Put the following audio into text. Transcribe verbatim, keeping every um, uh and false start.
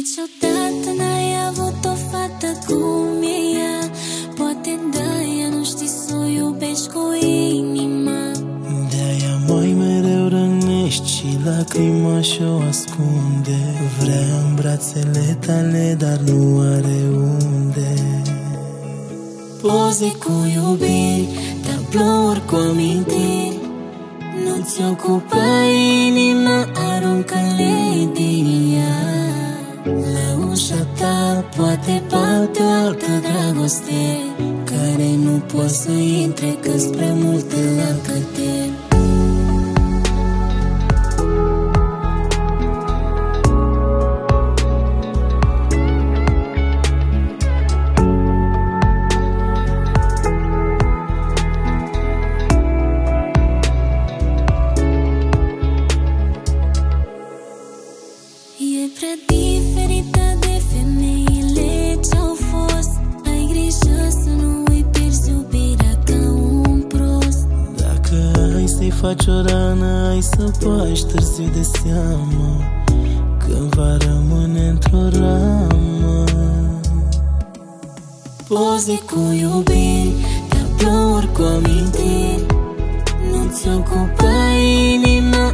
Niciodată n-ai avut o fată cum e ea. Poate de-aia nu știi să o iubești cu inima. De-aia mai mereu rănești și lacrima și-o ascunde. Vrea în brațele tale, dar nu are unde. Poze cu iubiri, tablouri cu amintiri. Nu-ți ocupa inima, aruncă-le din ea. La ușa ta poate bate o altă dragoste, care nu poți să intre, că spre multe lacăte. E prea diferită de femeile ce-au fost. Ai grijă să nu îi pierzi iubirea ca un prost. Dacă ai să-i faci o rană, ai să bași târziu de seamă, când va rămâne într-o ramă. Poze cu iubiri, tablouri cu amintiri. Nu-ți ocupa inima,